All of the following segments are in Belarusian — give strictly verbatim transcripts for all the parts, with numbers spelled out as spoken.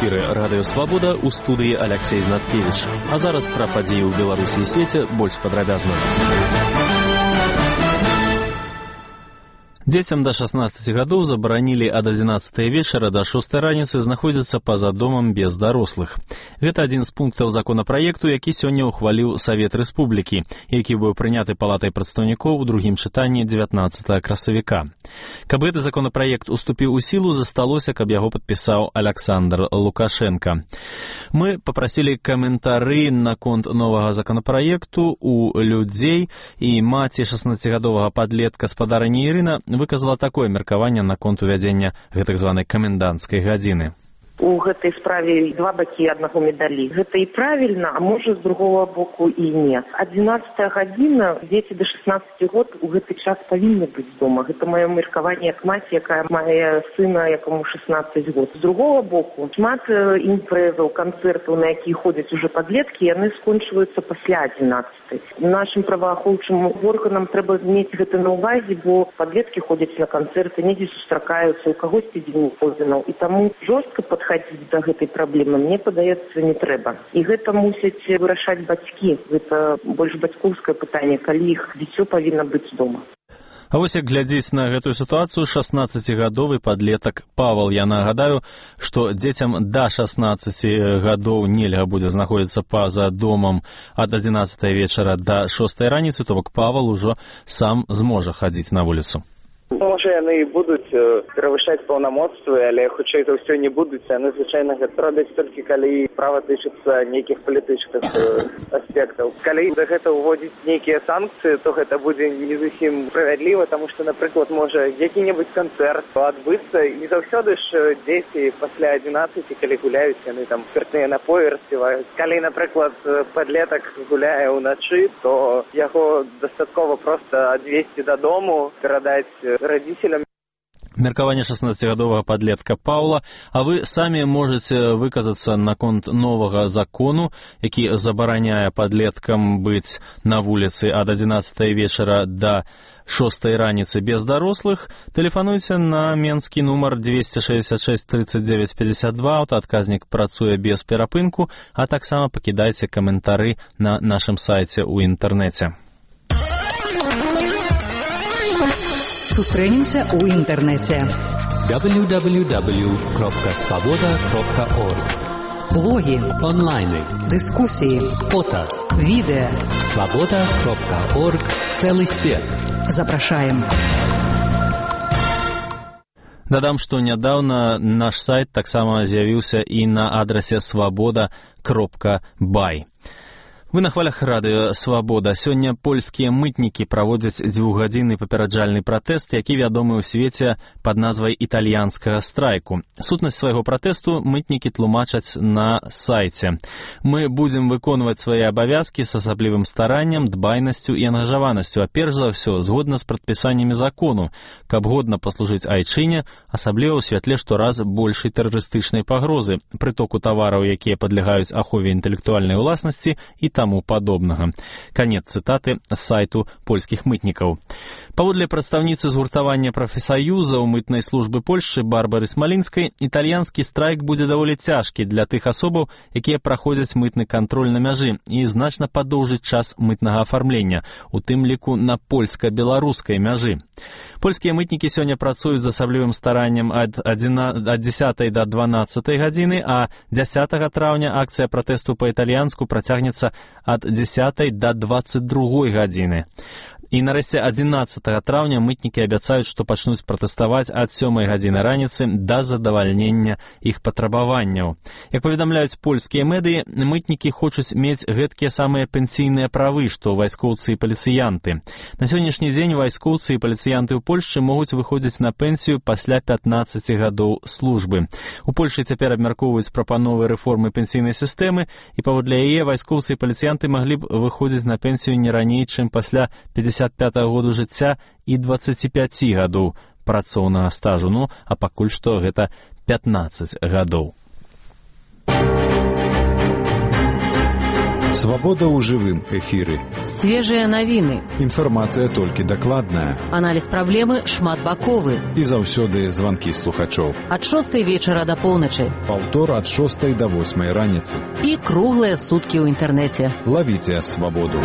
эфіры радыё Свабода, у студыі Алексей Знаткевич. А зараз пра падзеі ў Беларусі і свеце больш падрабязна. Дзецям да шаснаццаці гадоў забаранілі ад адзінаццатай вечара да шостай раніцы знаходзіцца па-за домам без дарослых. Гэта адзін з пунктаў законапраекту, які сёння ўхваліў Савет Рэспублікі, які быў прыняты Палатай прадстаўнікоў у другім чытанні дзевятнаццатага красавіка. Каб гэты законапраект уступіў у сілу, засталося, каб яго падпісаў Аляксандр Лукашенка. Мы папрасілі каментары наконт новага законапраекту у людзей, і маці шаснаццацігадовага падлетка спадарыні Ірына выказала такое меркаванне наконт увядзення гэтак званай каменданцкай гадзіны. У гэтай справе два бакі аднаго медалі. Гэта і правільна, а можа, з другого боку і не. адзінаццатая гадзіна, дзеці да шаснаццаці год у гэты час павінны быць дома. Гэта маё меркаванне як маці, якая мае сына, якому шаснаццаць год. З другого боку, шмат імпрэзаў, канцэртаў, на якія ходзяць уже падлеткі, яны скончваюцца пасля адзінаццатай. Нашым праваахоўчым органам трэба мець гэта на ўвазе, бо падлеткі ходзяць на канцэрты, недзе сустракаюцца, у кагосьці дзень ходзінаў. І таму жорстка падходзіць хадзіць да гэтай праблемы, мне падаецца, не трэба. І гэта мусяць вырашаць бацькі. Гэта больш бацькоўскае пытанне, калі іх дзіцё павінна быць дома. А вось як глядзець на гэтую сітуацыю шаснаццацігадовы падлетак Павал. Я нагадаю, што дзецям да шаснаццаці гадоў нельга будзе знаходзіцца па-за домам ад адзінаццатай вечара да шостай раніцы, то бок Павал ужо сам зможа хадзіць на вуліцу. Можа, яны і будуць перавышаць паўнамоцтвы, але хутчэй за ўсё не будуць. Яны звычайна гэта робяць толькі калі права тычыцца нейкіх палітычных аспектаў. Калі да гэта ўводзіць нейкія санкцыі, то гэта будзе не зусім справядліва, таму што, напрыклад, можа які-небудзь канцэрт адбыцца. Не заўсёды ж дзеці пасля адзінаццаці, калі гуляюць, яны там спіртныя напоі распіваюць. Калі, напрыклад, падлетак гуляе ўначы, то яго дастаткова проста адвезці дадому, перадаць родителям. Меркаванне шаснаццацігадовага падлетка Паўла, а вы самі можаце выказацца наконт новага закону, які забараняе падлеткам быць на вуліцы ад адзінаццатай вечара да шостай раніцы без дарослых. Тэлефануйце на менскі нумар дзвесце шэсцьдзесят шэсць трыццаць дзевяць пятьдесят два, аўтаадказнік працуе без перапынку, а таксама пакідайце каментары на нашым сайце ў інтэрнэце. Сустрэнемся ў інтэрнэце. дабл ю дабл ю дабл ю крапка свабода крапка орг. Блогі, онлайны, дыскусіі, фото, відэа. свабода крапка орг. Цэлы свет. Запрашаем. Дадам, што нядаўна наш сайт таксама з'явіўся і на адрасе свабода крапка бай. Вы на хвалях радыё Свабода. Сёння польскія мытнікі праводзяць дзвюхгадзінны папераджальны пратэст, які вядомы ў свеце пад назвай італьянскага страйку. Сутнасць свайго пратэсту мытнікі тлумачаць на сайце. Мы будзем выконваць свае абавязкі з асаблівым стараннем, дбайнасцю і ангажаванасцю, а перш за ўсё згодна з прадпісаннямі закону, каб годна паслужыць айчыне, асабліва ў святле штораз большай тэрарыстычнай пагрозы, прытоку тавараў, якія падлягаюць ахове інтэлектуальнай уласнасці і там таму падобнага. Канец цытаты з сайту польскіх мытнікаў. Паводле прадстаўніцы згуртавання прафсаюзаў мытнай службы Польшчы Барбары Смалінскай, італьянскі страйк будзе даволі цяжкі для тых асобаў, якія праходзяць мытны кантроль на мяжы, і значна падоўжыць час мытнага афармлення, у тым ліку на польска-беларускай мяжы. Польскія мытнікі сёння працуюць з асаблівым стараннем ад дзесятай да дванаццатай гадзіны, а дзясятага траўня акцыя пратэсту па-італьянску працягнецца ад дзесятай да дваццаць другой гадзіны. І нарэшце адзінаццатага траўня мытнікі абяцаюць, што пачнуць пратэставаць ад сёмай гадзіны раніцы да задавальнення іх патрабаванняў. Як паведамляюць польскія медыі, мытнікі хочуць мець гэткія самыя пенсійныя правы, што вайскоўцы і паліцыянты. На сённяшні дзень вайскоўцы і паліцыянты ў Польшчы могуць выходзіць на пенсію пасля пятнаццаці гадоў службы. У Польшчы цяпер абмяркоўваюць прапановы рэформы пенсійнай сістэмы, і паводле яе вайскоўцы і паліцыянты маглі б выходзіць на пенсію не раней, чым пасля пятьдесят пятага году жыцця і дваццаці пяці гадоў працоўнага стажу, ну, а пакуль што гэта пятнаццаць гадоў. Свабода ў жывым эфіры. Свежыя навіны. Інфармацыя толькі дакладная. Аналіз праблемы шматбаковы. І заўсёды званкі слухачоў. Ад шостай вечара да поўначы. Паўтор ад шостай да восьмай раніцы. І круглыя суткі ў інтэрнэце. Лавіце свабоду.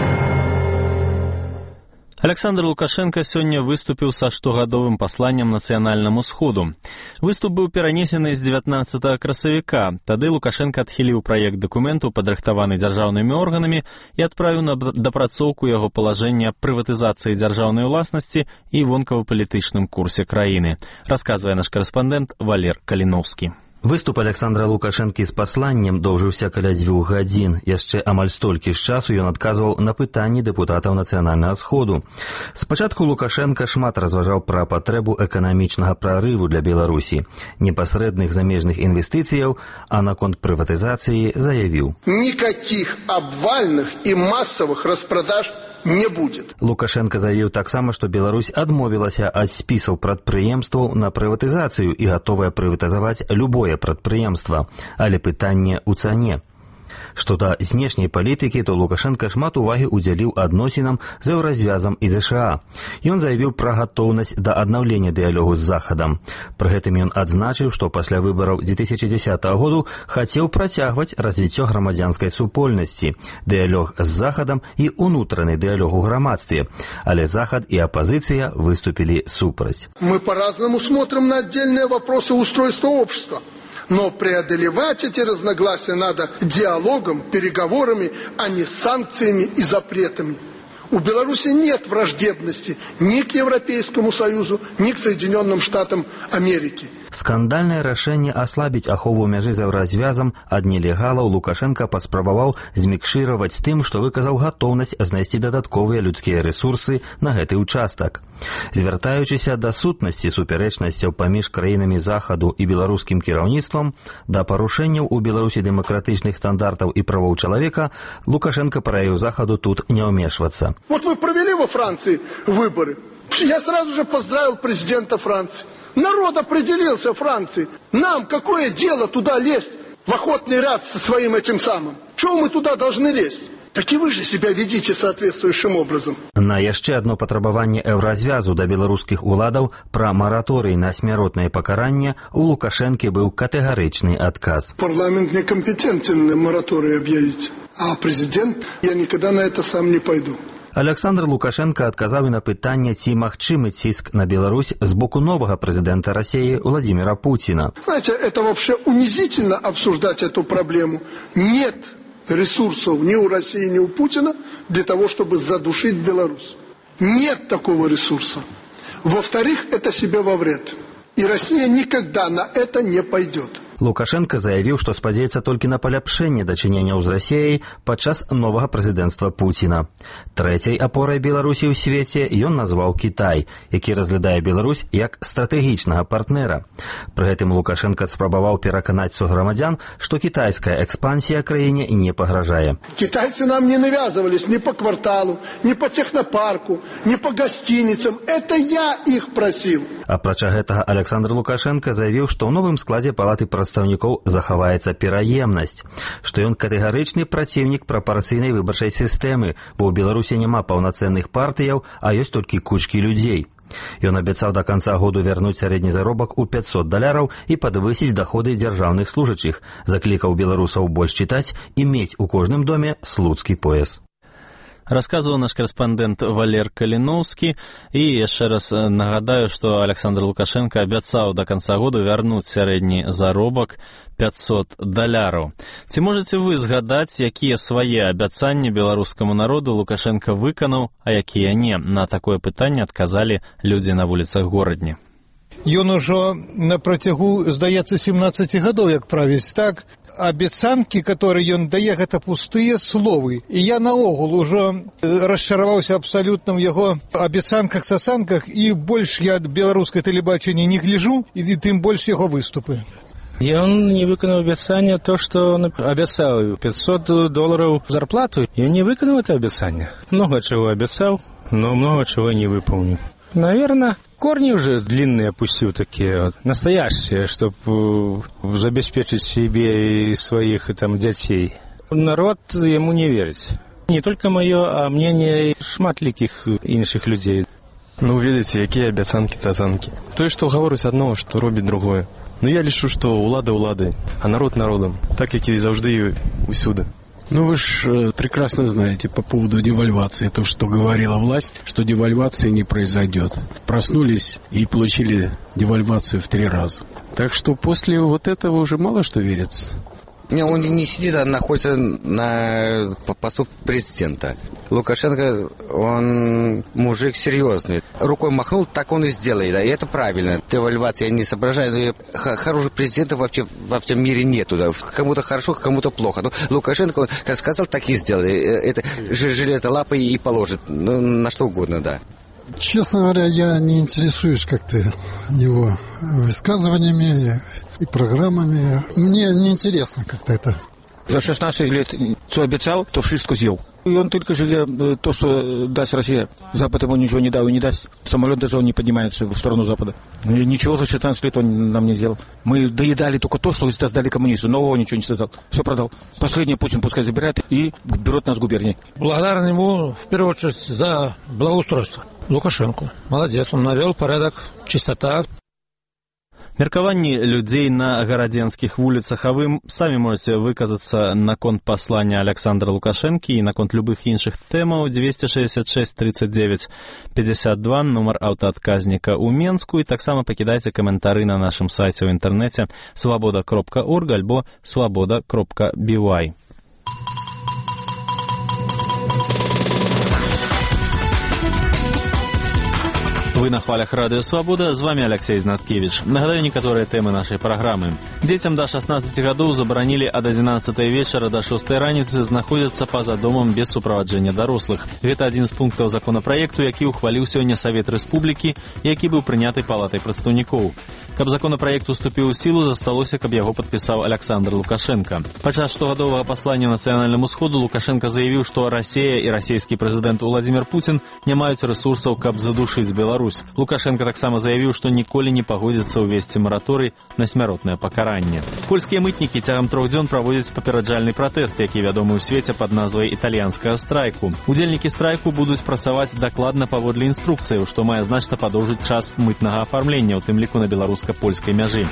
Александр Лукашенко сёння выступіў са штогадовым пасланнем нацыянальнаму сходу. Выступ быў перанесены з дзевятнаццатага красавіка. Тады Лукашенко адхіліў праект дакументу, падрыхтаваны дзяржаўнымі органамі, і адправіў на дапрацоўку яго палажэння прыватызацыі дзяржаўнай уласнасці і вонкава-палітычным курсе краіны. Расказвае наш карэспандэнт Валер Каліноўскі. Выступ Александра Лукашэнкі з пасланнем доўжыўся каля дзвюх гадзін. Яшчэ амаль столькі ж часу ён адказваў на пытанні дэпутатаў нацыянальнага сходу. Спачатку Лукашенко шмат разважаў пра патрэбу эканамічнага прарыву для Беларусі, непасрэдных замежных інвестыцыяў, а наконт прыватызацыі заявіў: «Никаких обвальных и массовых распродаж не будет». Лукашенко заявіў таксама, што Беларусь адмовілася ад спісаў прадпрыемстваў на прыватызацыю і гатовая прыватызаваць любое прадпрыемства, але пытанне ў цане. Што да знешняй палітыкі, то Лукашенко шмат увагі ўдзяліў адносінам з еўразвязам і ЗША. Ён заявіў пра гатоўнасць да аднаўлення дыялогу з Захадам. Пры гэтым ён адзначыў, што пасля выбараў дзве тысячы дзесятага году хацеў працягваць развіццё грамадзянскай супольнасці, дыялог з Захадам і унутраны дыялог у грамадстве. Але Захад і апозіцыя выступілі супраць. Мы по-разному смотрим на отдельные вопросы устройства общества. Но преодолевать эти разногласия надо диалогом, переговорами, а не санкциями и запретами. У Беларуси нет враждебности ни к Европейскому Союзу, ни к Соединенным Штатам Америки. Скандальнае рашэнне аслабіць ахову мяжы з еўразвязам ад нелегалаў Лукашенко паспрабаваў змікшыраваць тым, што выказаў гатоўнасць знайсці дадатковыя людскія рэсурсы на гэты ўчастак. Звяртаючыся да сутнасці супярэчнасцяў паміж краінамі Захаду і беларускім кіраўніцтвам, да парушэнняў у Беларусі дэмакратычных стандартаў і правоў чалавека, Лукашенко параіў Захаду тут не ўмешвацца. Вот вы провели во Франции выборы. Я сразу же поздравил президента Франции. Народ определился в Франции. Нам какое дело туда лезть в охотный ряд со своим этим самым? Чего мы туда должны лезть? Так и вы же себя ведите соответствующим образом. На яшчэ одно патрабаванне еўразвязу да беларускіх уладаў пра мараторый на смяротнае пакаранне у Лукашэнкі быў катэгарычны адказ. Парламент некомпетентен на мораторий объявить. А президент, я никогда на это сам не пойду. Александр Лукашенко адказаў і на пытанне, ці магчымы ціск на Беларусь з боку новага прэзідэнта России Владимира Путина. Знаете, это вообще унизительно обсуждать эту проблему. Нет ресурсов ни у России, ни у Путина для того, чтобы задушить Беларусь. Нет такого ресурса. Во-вторых, это себе во вред. И Россия никогда на это не пойдет. Лукашенко заявіў, што спадзяецца толькі на паляпшэнне дачыненняў з Расіяй падчас новага прэзідэнцтва Пуціна. Трэцяй апорай Беларусі ў свеце ён назваў Кітай, які разглядае Беларусь як стратэгічнага партнера. Пры гэтым Лукашенко спрабаваў пераканаць суграмадзян, што кітайская экспансія краіне не пагражае. Китайцы нам не навязывались ни по кварталу, ни по технопарку, ни по гостиницам. Это я их просил. Апрача гэтага Александр Лукашенко заявіў, што ў новым складзе палаты прадстаўнікоў захаваецца пераемнасць, што ён катэгарычны праціўнік прапарцыйнай выбарчай сістэмы, бо ў Беларусі няма паўнацэнных партыяў, а ёсць толькі кучкі людзей. Ён абяцаў да канца году вярнуць сярэдні заробак у пятьсот даляраў і падвысіць даходы дзяржаўных служачых, заклікаў беларусаў больш чытаць і мець у кожным доме слуцкі пояс. Рассказывал наш корреспондент Валер Каліноўскі. І яшчэ раз нагадаю, што Александр Лукашенко абяцаў да канца году вярнуць сярэдні заробак пятьсот даляраў. Ці можаце вы згадаць, якія свае абяцанні беларускаму народу Лукашенко выканаў, а якія не? На такое пытанне адказалі людзі на вуліцах горадні. Ён ужо на працягу, здаецца, семнадцати гадоў, як правіць, так? Абяцанкі, которые ён дае, гэта пустыя словы. І я наогул ужо расчараваўся абсалютна ў яго абяцанках-сасанках, і больш я ад беларускай тэлебачання не гляжу, і тым больш яго выступы. Ён не выканаў абяцанне, то, што он абяцаў пятьсот долларов зарплату, і он не выканаў это абяцанне. Много чего обещал, но много чего не выполнил. Наверное, корни уже длинные опустил такие, вот, настоящие, чтобы обеспечить себе и своих там детей. Народ ему не верит. Не только мое, а мнение шматликих інших людей. Ну, видите, якія абяцанкі цацанкі. Тое, што гаворыць адно, што робіць другое. Ну, я лічу, што ўлада ўладай, а народ народом, так, як і заўжды усюды. Ну, вы же прекрасно знаете по поводу девальвации, то, что говорила власть, что девальвации не произойдет. Проснулись и получили девальвацию в три раза. Так что после вот этого уже мало что верится. Не, он не сидит, а находится на посту президента. Лукашенко, он мужик серьезный. Рукой махнул, так он и сделает. Да, и это правильно. Девальвация я не соображаю. Хороших президентов вообще во всем мире нету. Да. Кому-то хорошо, кому-то плохо. Но Лукашенко, как сказал, так и сделает. Это железной лапой и положит. Ну, на что угодно, да. Честно говоря, я не интересуюсь как-то его высказываниями и программами. Мне неинтересно как-то это. За шестнадцать лет что обещал, то wszystko съел. И он только же то, что даст Россия. Запад ему ничего не дал и не даст. Самолет даже он не поднимается в сторону Запада. И ничего за шестнадцать лет он нам не сделал. Мы доедали только то, что создали коммунисты. Нового ничего не создал. Все продал. Последний Путин пускай забирает и берет нас в губернии. Благодарен ему в первую очередь за благоустройство. Лукашенко. Молодец. Он навел порядок, чистота. Меркаванні людзей на гарадзенскіх вуліцах, а вы самі можете выказацца наконт паслання Александра Лукашэнкі і наконт любых іншых тэмаў. Двести шестьдесят шесть тридцать девять пятьдесят два, нумар аўтаадказніка ў Менску, і таксама пакідайце каментары на нашым сайце ў інтэрнэце свабода кропка орг альбо свабода кропка би вай. Вы на хвалях Радыё Свабода, з вами Алексей Знаткевич. Нагадаю некаторыя тэмы нашай праграмы. Дзецям да шаснаццаці гадоў забаранілі ад адзінаццатай вечара да шостай раніцы знаходзіцца па-за домам без суправаджэння дарослых. Гэта адзін з пунктаў законапраекту, які ўхваліў сёння Савет Рэспублікі, які быў прыняты палатай прадстаўнікоў. Каб законапраект уступіў у сілу, засталося, каб яго падпісаў Александр Лукашенко. Падчас штогадовага паслання нацыянальнаму сходу Лукашенко заявіў, што Расія і расійскі прэзідэнт Уладзімір Пуцін не маюць рэсурсаў, каб задушыць Беларусь. Лукашенко таксама заявіў, што ніколі не пагодзіцца ўвесці мараторый на смяротнае пакаранне. Польскія мытнікі цягам трох дзён праводзяць папераджальны пратэст, які вядомы ў свеце пад назвай італьянскага страйку. Удзельнікі страйку будуць працаваць дакладна паводле інструкцыяў, што мае значна падоўжыць час мытнага афармлення, у тым ліку на беларуска-польскай мяжы.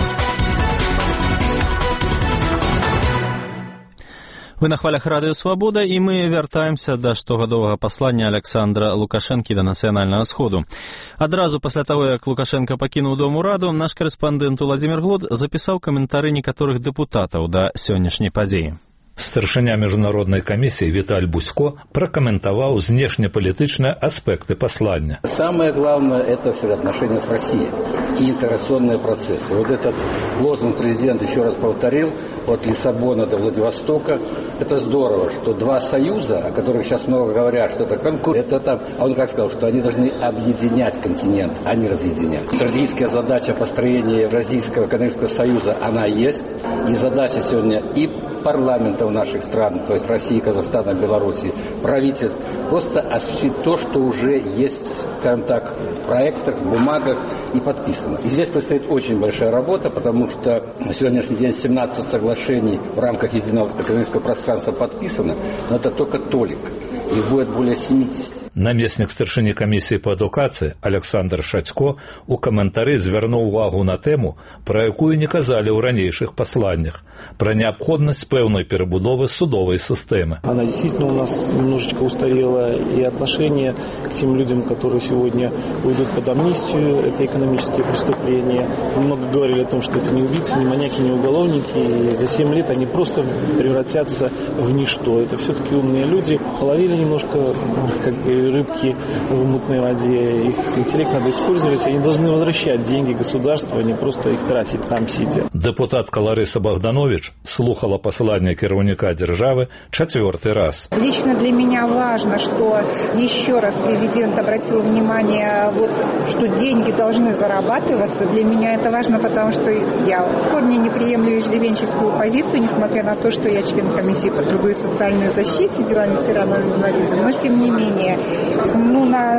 Вы на хвалях Радыё Свабода, і мы вяртаемся да штогадовага паслання Александра Лукашэнкі да нацыянальнага сходу. Адразу пасля таго, як Лукашенко пакінуў дом ураду, наш карэспандэнт Уладзімір Глод запісаў каментары некаторых дэпутатаў да сённяшняй падзеі. Старшыня міжнароднай камісіі Віталь Бусько прокомментовал внешнеполитичные аспекты послания. Самое главное – это все отношения с Россией и интеграционные процессы. Вот этот лозунг президент еще раз повторил, от Лиссабона до Владивостока. Это здорово, что два союза, о которых сейчас много говорят, что это конкурент, это там, а он как сказал, что они должны объединять континент, а не разъединять. Стратегическая задача построения Евразийского экономического союза, она есть. И задача сегодня и парламентов наших стран, то есть России, Казахстана, Беларуси, правительств, просто осуществить то, что уже есть, скажем так, в проектах, в бумагах и подписано. И здесь предстоит очень большая работа, потому что на сегодняшний день семнадцать соглашений в рамках единого экономического пространства подписано, но это только толик. Их будет более семидесяти. Намеснік старшыні камісіі па адукацыі Александр Шацько у каментары звярнуў увагу на тэму, пра якую не казалі ў ранейшых пасланнях, пра неабходнасць пэўнай перабудовы судовой системы. Она действительно у нас немножечко устарела, и отношение к тем людям, которые сегодня уйдут под амнистию, это экономические преступления. Мы много говорили о том, что это не убийцы, не маньяки, не уголовники, и за семь лет они просто превратятся в ничто. Это все-таки умные люди, половили немножко, как рыбки в мутной воде, их интеллект надо использовать, они должны возвращать деньги государству, а не просто их тратить там сидя. Депутатка Лариса Богданович слухала послание кіраўніка державы четвертый раз. Лично для меня важно, что еще раз президент обратил внимание, вот, что деньги должны зарабатываться. Для меня это важно, потому что я в корне не приемлю иждивенческую позицию, несмотря на то, что я член комиссии по труду и социальной защите, делам ветеранов и инвалидов, но тем не менее, ну, на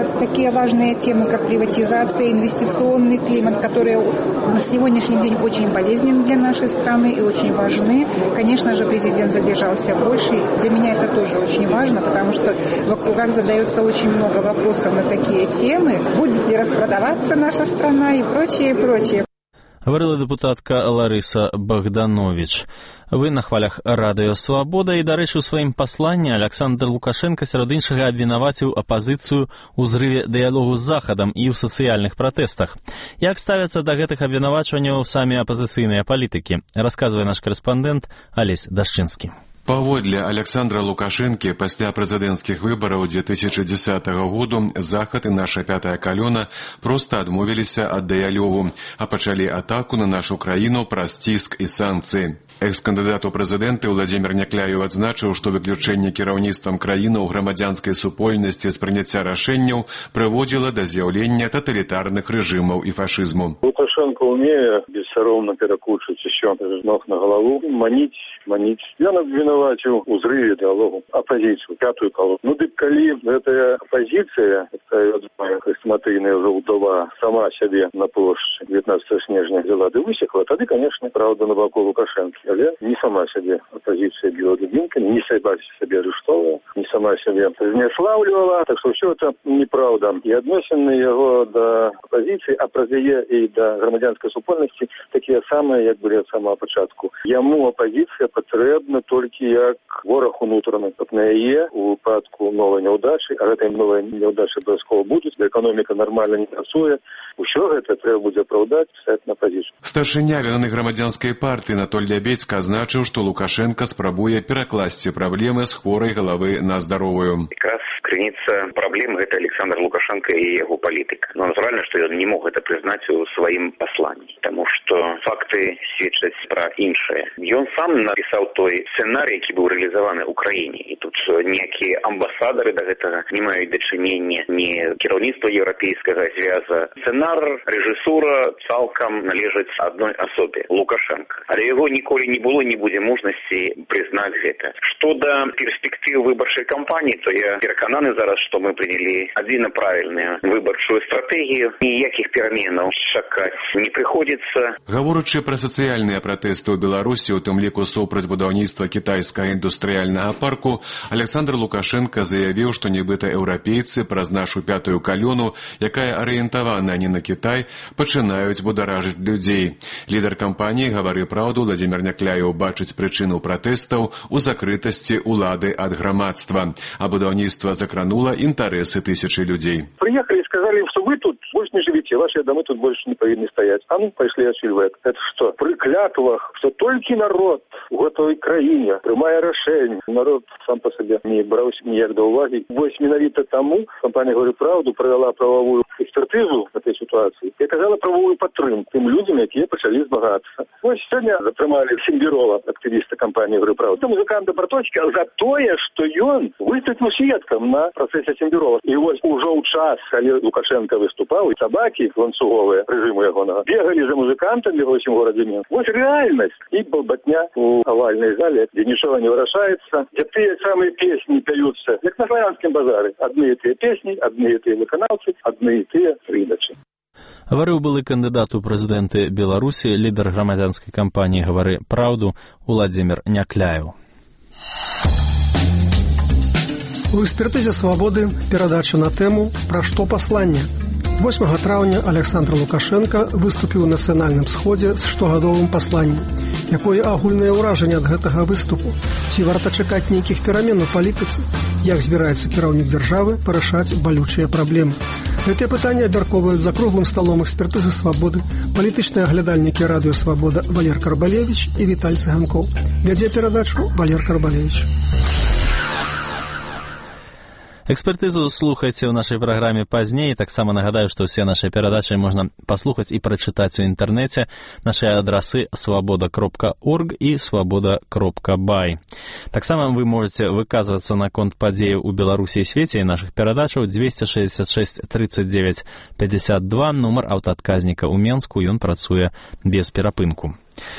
такие важные темы, как приватизация, инвестиционный климат, которые на сегодняшний день очень болезненны для нашей страны и очень важны. Конечно же, президент задержался больше. Для меня это тоже очень важно, потому что в округах задается очень много вопросов на такие темы. Будет ли распродаваться наша страна и прочее, и прочее. Говорила депутатка Ларыса Богданович. Вы на хвалях Радыё Свабода, і, дарэчы, у сваім пасланні Александр Лукашенко сярод іншага абвінаваціў апазіцыю ў зрыве дыялогу з Захадам і ў сацыяльных пратэстах. Як ставяцца да гэтых абвінавачванняў самі апазіцыйныя палітыкі, расказвае наш корэспандэнт Алесь Дашчынскі. Паводле Александра Лукашэнкі, пасля прэзідэнцкіх выбараў две тысячи дзесятага году Захад і наша пятая калёна проста адмовіліся ад дыялогу, а пачалі атаку на нашу краіну праз ціск і санкцыі. Экс-кандыдат у прэзідэнты Владзімір Някляеў адзначыў, што выключэнне кіраўніцтвам краіны ў грамадзянскай супольнасці з прыняцця рашэнняў прыводзіла да з'яўлення таталітарных рэжымаў і фашызму. Лукашенко умее бессаромна перакручваць усё з ног на галаву, маніць, маніць. Ён абвінаваціў у зрыве дыялогу апазіцыю, пятую калону. Ну дык калі гэтая апазіцыя, такая хрестаматыйная ўжо ўдова, сама сябе на плошчы девятнадцатого снежня взяла ды высекла, тады, конечно, правда на баку Лукашенко. Але не сама сябе апозіцыя біла дубінкамі, не сама сябе арыштоўвала, не сама сябе знеслаўлівала, так што ўсё это неправда. І адносіны яго да апозіцыі, а праз яе і да грамадзянскай супольнасці такія самыя, як былі ад самага пачатку. Яму апозіцыя патрэбна толькі як вораг унутраны. Каб на яе у выпадку новай няўдачы, а гэтай новай няўдачы абавязкова будуць, бо эканоміка нармальна не працуе, усё гэта трэба будзе апраўдаць, стаць на апозіцыю. Старшыня вяланай грамадзянскай партыі Анатоль Лябедзька азначыў, што Лукашенко спрабуе перакласці праблемы з хворай галавы на здаровую. Якраз крыніца праблем гэта Александр Лукашенко і яго палітыка. Но натуральна, што ён не мог гэта прызнаць у сваім пасланні, таму што факты сведчаць пра іншае. Ён сам напісаў той сцэнарый, які быў рэалізаваны ў краіне. І тут ніякія амбасадары да гэтага не маюць дачынення, ні кіраўніцтва еўрапейскага звяза. Сцэнар, рэжысура цалкам належаць адной асобе – Лукашенко. Але яго ніколі не было, не будзе мужнасці прызнаць гэта. Што да перспектыў выбарчай кампаніі, то я перакананы зараз, што мы прынялі адзіна правільную выбарчую стратэгію. Ніякіх пераменаў чакаць не прыходзіцца. Гаворачы пра сацыяльныя пратэсты ў Беларусі, у тым ліку супраць будаўніцтва кітайскага індустрыяльнага парку, Александр Лукашенко заявіў, што нібыта еўрапейцы праз нашу пятую калёну, якая арыентавана не на Кітай, пачынаюць бударажыць людзей. Лідар кампаніі «Гавары праўду» Владзімір Някляеў бачыць прычыну пратэстаў у закрытасці ўлады ад грамадства, а будаўніцтва закранула інтарэсы тысячы людзей. Приехали и сказали, что вы тут больше не живете, ваши дома тут больше не повинны стоять. А ну, пошли отсюда. Это что? При клятвах, что только народ в этой краине, прямая решение. Народ сам по себе не брался ніяк до уваги. Вось менавіта тому компания «Говорю правду» провела правовую экспертизу в этой ситуации и оказала правовую падтрымку тем людям, которые почали змагаться. Вось сегодня затрымали Симбирова, активиста компании «Говорю правду». Это музыкант Барточки за то, что он выступил свидком на процессе Симбирова. И вот уже у час, когда Лукашенко выступал, и собаки ланцуговые режиму его бегали за музыкантами в этом городе Минск. Вот реальность. И болботня у овальной зале, где ничего не выражается, где те самые песни поются, как на славянском базаре. Одни и те песни, одни и те выконавцы, одни и те рыночи. Гаварыў былы кандыдат у прэзідэнты Беларусі, лідар грамадзянскай кампаніі «Гавары праўду» Владзімір Някляеў. У экспертызе «Свабоды» перадача на тэму «Пра што пасланне?». восьмага траўня Александр Лукашенко выступіў у нацыянальным сходзе з штогадовым пасланнем. Якое агульнае ўражанне ад гэтага выступу? Ці варта чакаць нейкіх перамен у палітыцы? Як збіраецца кіраўнік дзяржавы парашаць балючыя праблемы? Гэтыя пытанні абмяркоўваюць за круглым сталом экспертызы «Свабоды» палітычныя аглядальнікі радыё «Свабода» Валер Карбалевич і Віталь Цыганкоў. Вядзе перадачу Валер Карбалевич. Экспертызу слухайце ў нашай праграме пазней. Таксама нагадаю, што ўсе нашы перадачы можна паслухаць і прачытаць у інтэрнэце. Нашы адрасы свабода кропка орг і свабода кропка бай. Таксама вы можете выказвацца наконт падзеяў у Беларусі і свеце і нашых перадачаў двести шестьдесят шесть тридцать девять пятьдесят два, нумар аўтаадказніка ў Менску, ён працуе без перапынку.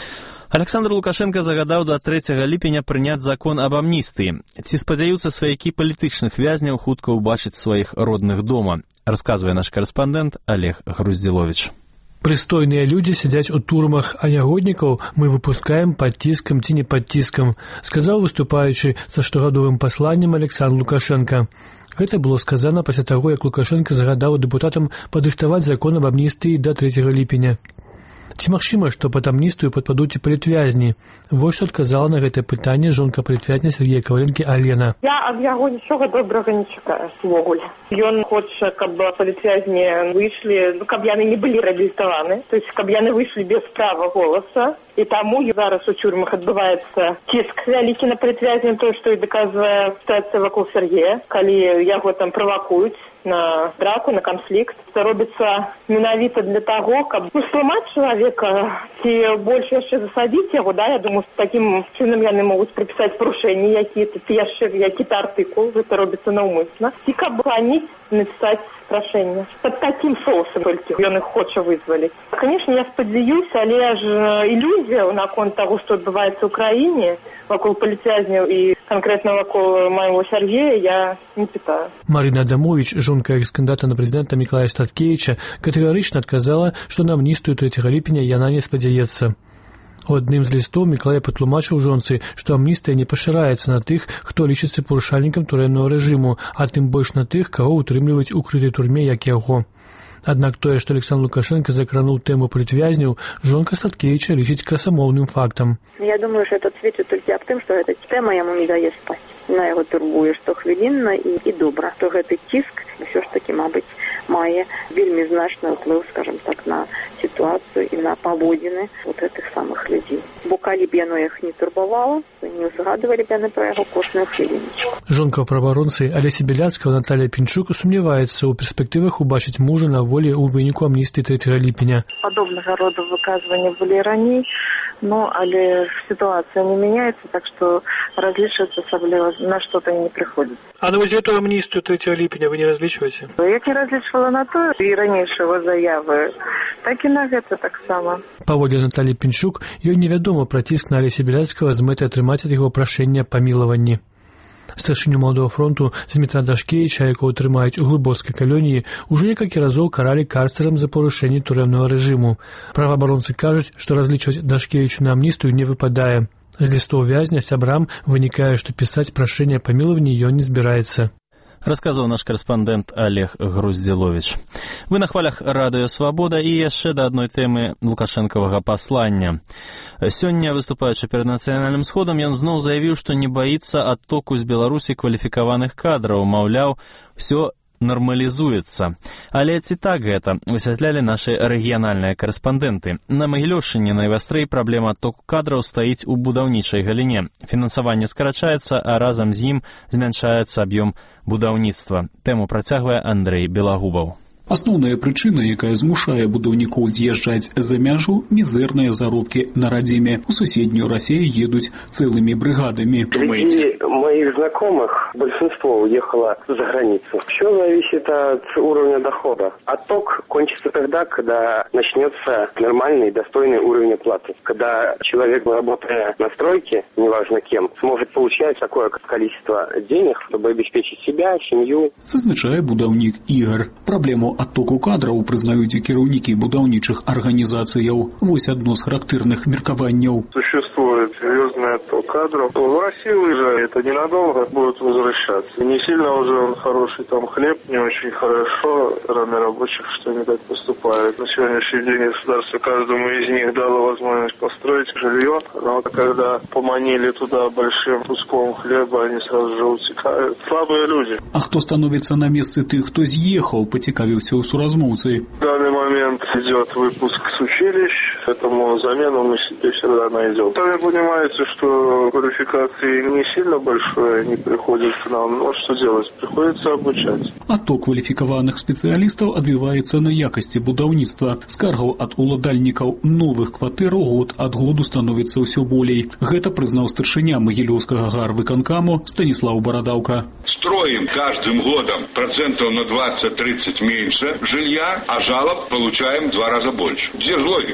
Александр Лукашенко загадаў да трэцяга ліпеня прыняць закон аб амністыі. Ці спадзяюцца сваякі палітычных вязняў хутка ўбачыць сваіх родных дома, расказвае наш карэспандэнт Олег Груздзіловіч. Прыстойныя людзі сядзяць у турмах, а нягоднікаў мы выпускаем пад ціскам ці не пад ціскам, сказаў выступаючы са штогадовым пасланнем Александр Лукашенко. Гэта было сказана пасля таго, як Лукашенко загадаў дэпутатам падрыхтаваць закон аб амністыі да трэцяга ліпеня. Ці магчыма, што пад амністыю падпадуць і палітвязні? Вось што адказала на гэтае пытанне жонка палітвязня Сергея Каваленкі Алена. Я ад яго нічога добрага не чакаю увогуле. Ён хоча, каб палітвязні выйшлі, каб яны не былі рэабілітаваны, то есть каб яны выйшлі без права голаса. І таму зараз у тюрмах адбываецца ціск вялікі на палітвязня, то, што і даказвае сітуацыя вакол Сергея, калі яго там правакуюць на драку, на канфлікт. Це робіцца менавіта для таго, каб ну, сламаць чалавека, ці больш яшчэ засадзіць яго, да, я думаю, такім чынам яны могуць прыпісаць парушэнні, які-то яшчэ які-то артыкул, гэта робіцца наўмысна, ці каб храніць, напісаць рашэнне. Пад такім соусам толькі ён іх хоча вызваліць. Конечно, я спадзяюся, але ж ілюзія наконт таго, што адбываецца ў краіне, вакол палітвязняў і канкрэтна вакол майго Сергея, я не пытаю. Марина Адамович, жонка экс-кандидата на президента Миколая Статкевича, катэгарычна адказала, што на амністыю трэцяга ліпеня яна не спадзяецца. У адным з лістоў Мікалай патлумачыў жонцы, што амністыя не пашыраецца на тых, хто лічыцца парушальнікам турэмнага рэжыму, а тым больш на тых, каго ўтрымліваюць у крытай турме, як яго. Аднак тое, што Александр Лукашенко закрануў тэму палітвязняў, жонка Статкевича лічыць красамоўным фактам. Я думаю, што это сведчыць толькі аб тым, што гэта тэма яму не дае спаць. На яго турбуе штохвілінна і, і добра, што гэты ціск ўсё ж такі, мабыць, мае вельмі значны ўплыў, скажем так, на сітуацыю і на паводзіны вот гэтых самых людзей. Бо калі б яно іх не турбавала, то не ўзгадвалі б яны пра яго кожную хвілінечку. Жонка праваабаронцы Алеся Беляцкая Наталья Пінчук сумняваецца ў перспектывах убачыць мужа на волі ў выніку амністыі трэцяга ліпеня. Падобнага роду выказвання былі раней, но але ситуация не меняется, так что различиваться особливо на что-то не приходится. А на вот эту амнистию третьего липеня вы не различиваете? Я не различивала на то и ранейшего заявы, так и на это так само. Паводле Натальи Пінчук, ёй невядома пра ціск на Алеся Беляцкага з мэтай атрымаць ад яго прашэння аб памілаванні. Старшыню Маладога фронту Змітра Дашкевіча, якого трымаюць у глыбоцкай калоніі, уже некалькі разоў каралі карцерам за парушэнне турэмнага рэжыму. Праваабаронцы кажуць, што разлічваць Дашкевічу на амністыю не выпадае. З лістоў вязня сябрам вынікае, што пісаць прашэнне аб памілаванні ён не збіраецца. Расказаў наш карэспандэнт Олег Груздзіловіч. Вы на хвалях радыё «Свабода» і яшчэ да адной тэмы лукашэнкавага паслання. Сёння, выступаючы перад нацыянальным сходам, ён зноў заявіў, што не баіцца адтоку з Беларусі кваліфікаваных кадраў, маўляў, усё нармалізуецца. Але ці так гэта, высвятлялі нашы рэгіянальныя карэспандэнты. На Магілёўшчыне найвастрэй праблема адтоку кадраў стаіць у будаўнічай галіне. Фінансаванне скарачаецца, а разам з ім змяншаецца аб'ём будаўніцтва. Тэму працягвае Андрэй Белагубаў. Асноўная прычына, якая змушае будаўнікоў з'язджаць за мяжу, мізэрныя заробкі на радзіме. У суседнюю Россию едуць целыми бригадами. Среди моих знакомых большинство уехало за границу. Все зависит от уровня дохода. Отток кончится тогда, когда начнется нормальный, достойный уровень оплаты. Когда человек, работая на стройке, неважно кем, сможет получать такое количество денег, чтобы обеспечить себя, семью. Зазначае будаўнік Ігор. Праблему оттоку кадраў прызнаюць і кіраўнікі будаўнічых арганізацыяў. Вось адно з характэрных меркаванняў. Существует серьезный отток кадров. В Россию уезжали, это ненадолго, будут возвращаться. Не сильно уже он хороший, там хлеб, не очень хорошо, рано рабочих, что они так поступают. На сегодняшний день государство каждому из них дало возможность построить жилье, но когда поманили туда большим куском хлеба, они сразу же утекают. Слабые люди. А хто становіцца на месцы тых, хто з'ехаў, поцікавіўся у суразмоўцы. В данный момент идет выпуск с училищ, этому замену мы себе всегда найдем. Сами понимаете, что квалификации не сильно большое, не приходит к нам, но что делать? Приходится обучать. Отток квалификованных специалистов отбивается на якости будаўніцтва. Скаргаў ад уладальнікаў новых кватэр год ад году становіцца ўсё болей. Гэта прызнаў старшыня Магілёўскага гарвыканкаму Станислав Бородавка. Строим каждым годом процентов на двадцать-тридцать меньше жилья, а жалоб получаем в два раза больше. Где же логика? Уважаемые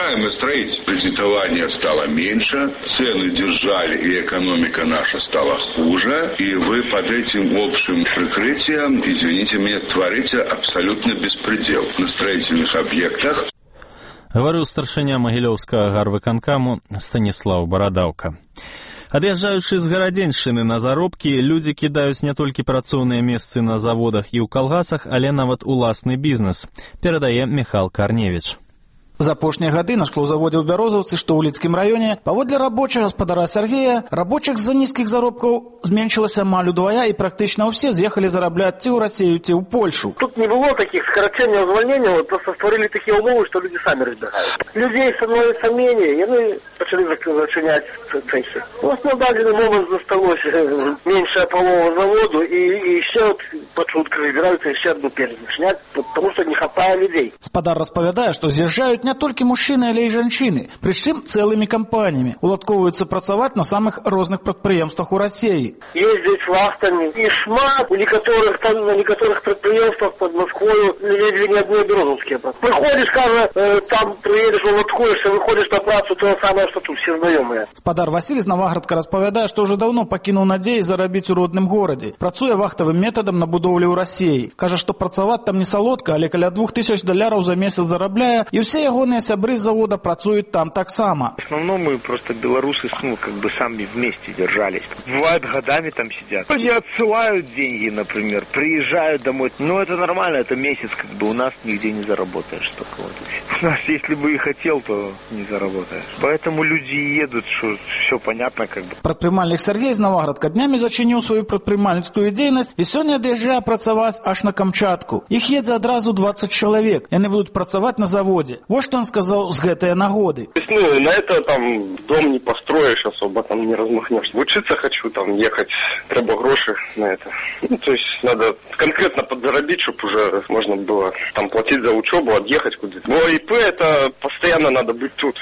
продолжаем строить. Кредитование стало меньше, цены держали, и экономика наша стала хуже. И вы под этим общим прикрытием, извините меня, творите абсолютно беспредел на строительных объектах. Говорил старшыня Магілёўскага гарвыканкаму Станіслаў Барадаўка. Ад'язджаючы з гарадзеньшчыны на заробкі, людзі кідаюць не толькі працоўныя месцы на заводах і ў калгасах, але нават уласны бізнес, перадае Міхал Карневіч. За апошнія гады на шклозаводзе ў Бярозаўцы, што ў Лідскім раёне, паводле рабочага гаспадара Сергея, рабочих з-за нізкіх заробкаў зменшылася амаль удвая, і практычна ўсе з'ехалі зарабляць ці ў Расію, ці ў Польшу. Тут не было таких скорочения, звольнения, вот просто створили такие умовы, что люди сами разбегают. Людей становится менее, и они начали зачинять цехи. У нас на данный момент засталось меньшая полова заводу, и, и еще вот под шуткой выбираются еще одну перезачинять, потому что не хватает людей. Гаспадар распавядае, што з'язджаюць не толькі мужчыны, але і жанчыны, прычым цэлымі кампаніямі. Уладкоўваюцца працаваць на самых розных прадпрыемствах у Расіі. Ездить вахтами и шмат у некоторых там на некоторых предприятиях под Москвой ледве не одни березовские. Приходишь, кажа, э, там приедешь, уладкуешься, выходишь на працу, то самое, что тут все знакомые. Гаспадар Василий з Наваградка распавядае, што ўжо даўно пакінуў надзеі зарабіць у родным горадзе. Працуе вахтавым метадам на будоўлі ў Расіі. Кажа, што працаваць там не салодка, але каля двух тысяч даляраў за месяц зарабляе, і ўсе ягоныя сябры з завода працуюць там таксама. В основном мы просто белорусы, ну, как бы сами вместе держались. Бывает, годами там сидят. Они отсылают деньги, например, приезжают домой. Ну, это нормально, это месяц, как бы у нас нигде не заработаешь. Только вот. У нас, если бы и хотел, то не заработаешь. Поэтому люди едут, что все понятно, как бы. Прадпрымальнік Сергей з Наваградка днямі зачыніў сваю прадпрымальніцкую дзейнасць і сёння ад'язджае працаваць аж на Камчатку. Іх едзе адразу двадцать чалавек. Яны будуць працаваць на заводзе. Вот что он сказал с гэтай нагоды. Ну, на это там дом не построишь особо, там не размахнешься. Учиться хочу, там ехать, треба гроши на это. Ну, то есть надо конкретно подзаробить, чтобы уже можно было там платить за учебу, отъехать куда-то. Но ИП это постоянно надо быть тут.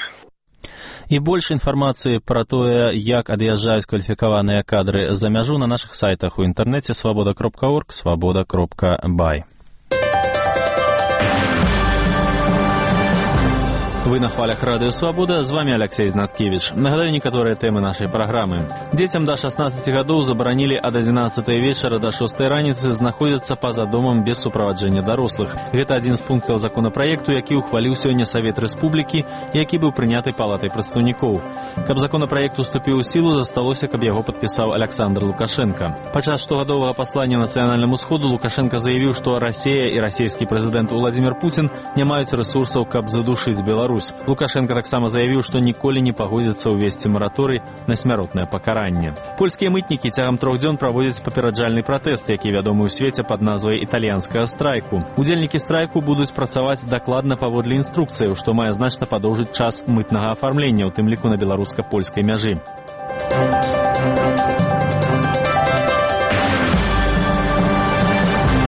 І больш інфармацыі пра тое, як ад'язджаюць кваліфікаваныя кадры за мяжу на нашых сайтах у інтэрнэце свабода кропка орг, свабода кропка бай. Вы на хвалях Радио Свобода, з вами Алексей Знаткевич. Нагадаю некаторыя тэмы нашай праграмы. Дзецям да шаснаццаці гадоў забаранілі ад адзінаццатай вечара да шостай раніцы знаходзіцца па-за домам без суправаджэння дарослых. Гэта адзін з пунктаў законапраекту, які ўхваліў сёння Савет Рэспублікі, які быў прыняты палатай прадстаўнікоў. Каб законапраект уступіў у сілу, засталося, каб яго падпісаў Александр Лукашенко. Падчас штогадовага паслання нацыянальнаму сходу Лукашенко заявіў, што Расія і расійскі прэзідэнт Уладзімір Пуцін не маюць рэсурсаў, каб задушыць Беларусь. Лукашенко таксама заявіў, што ніколі не пагодзіцца ўвесці мараторый на смяротнае пакаранне. Польскія мытнікі цягам трох дзён праводзяць папераджальны пратэст, які вядомы ў свеце пад назвай італьянскага страйку. Удзельнікі страйку будуць працаваць дакладна паводле інструкцыяў, што мае значна падоўжыць час мытнага афармлення, у тым ліку на беларуска-польскай мяжы.